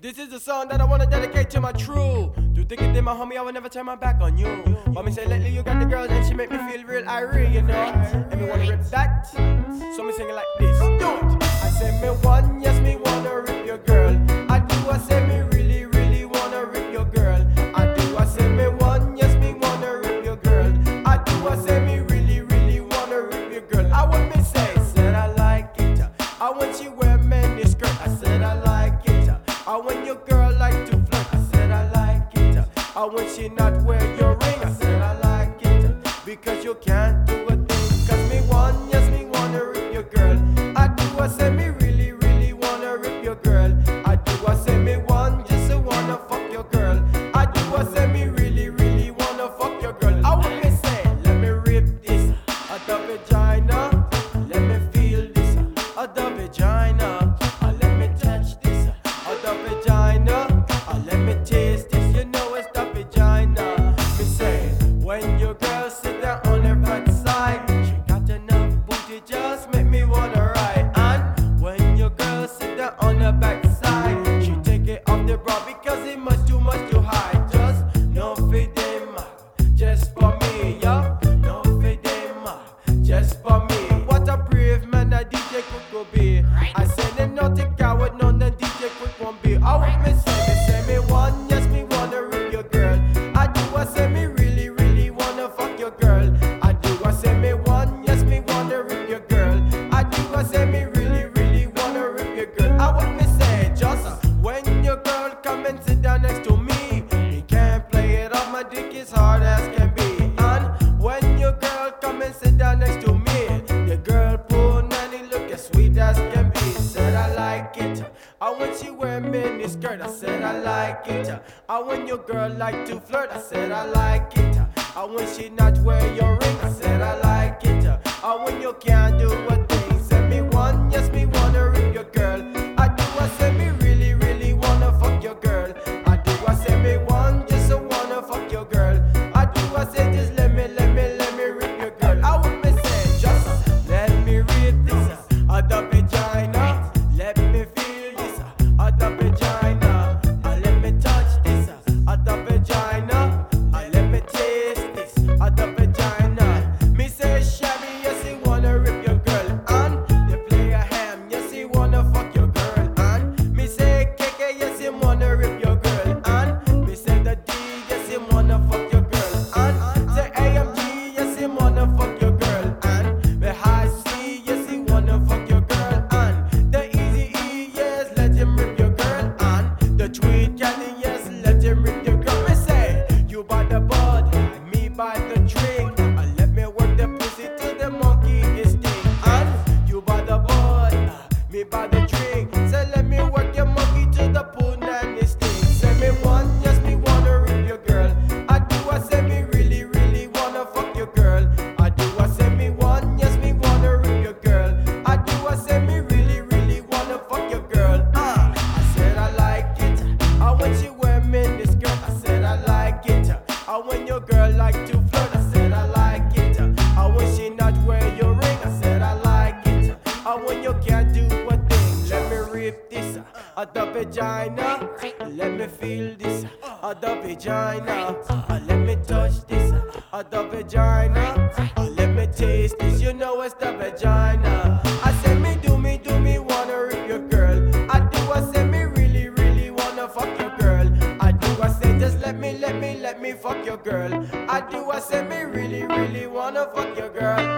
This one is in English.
This is the song that I wanna dedicate to my true. Do think it did my homie, I would never turn my back on you. But me say lately you got the girls and she make me feel real irate, you know. And me wanna rip that, so me sing it like this. Do it. I say me one, yes me wanna rip your girl. I do, I say me really, really wanna rip your girl. I do, I say me one, yes me wanna rip your girl. I do, I say me really, really wanna rip your girl. I want me say, said I like it. I want you wear mini skirt. I said I like it. I want your girl like to flirt. I said I like it. I want she not wear your ring. I said I like it. Because you can't do a thing. Cause me one, yes me wanna rip your girl. I do, I say me really, really wanna rip your girl. I do, I say me one, just I wanna fuck your girl. I do, I say me really, really wanna fuck your girl. I want me say, let me rip this. The vagina. Let me feel this. The vagina. Let me touch this. The vagina, let me taste this. You know it's the vagina. Me say, when your girl sit down on her front side, she got enough booty, just make me wanna ride. And when your girl sit down on her back side, she take it off the bra because it much too high. Just no fidema, just for me, yeah. No fidema, just for me. What a brave man a DJ Quick will be. I say them not a coward, none the DJ Quick won't be. I want me say me one, yes me wanna rip your girl. I do, I say me really, really wanna fuck your girl. I do, I say me one, yes me wanna rip your girl. I do, I say me really, really wanna rip your girl. I want me say just when your girl come and sit down next to me, you can't play it off, my dick is hard as can be. And when your girl come and sit down next to me, the girl pull nanny look as sweet as can be. Said I like it. I want you wear mini skirt. I said I like it. I want your girl like to flirt. I said I like it. I want she not wear your ring. I said I like it. I want you can't do a thing. Said me one, yes me wanna rip your girl. I do, I say me really, really wanna fuck your girl. I do, I say me one, just I wanna fuck your girl. I do, I say just let me rip your girl. I want me say just let me rip this. The vagina. Let me feel this. The vagina. Let me touch this. The vagina. Let me taste this. The vagina. Me say shabby, yes he wanna rip your girl. And they play a ham, yes he wanna fuck your girl. And me say KK, yes he wanna rip your girl. And me say the D, yes he wanna fuck your girl. And say AMG, yes he wanna fuck your girl. And the high C, yes he wanna fuck your girl. And the Easy E, yes let him rip your girl. And the Tweet Caddy, yes let him rip your girl. Me say you buy the bud, me buy the drink. Let me work the pussy till the monkey is sting. And you buy the bud, me buy the drink. Say let me work your monkey till the pool and it sting. Say me one, yes me wanna rip your girl. I do, I say me really, really wanna fuck your girl. I do, I say me one, yes me wanna rip your girl. I do, I say me really, really wanna fuck your girl. I said I like it. I want you wear mini skirt. I said I like it. I want your girl like to flirt. I said I like it. I want she not wear your ring. I said I like it. I want you can't do a thing. Let me rip this. The vagina. Let me feel this. The vagina. Let me touch this. The vagina. Let me taste this. You know it's the vagina. I say me do me wanna rip your girl. I do, I say me really, really wanna fuck your girl. I do, I say just let me fuck your girl. I do, I say me really, really wanna fuck your girl.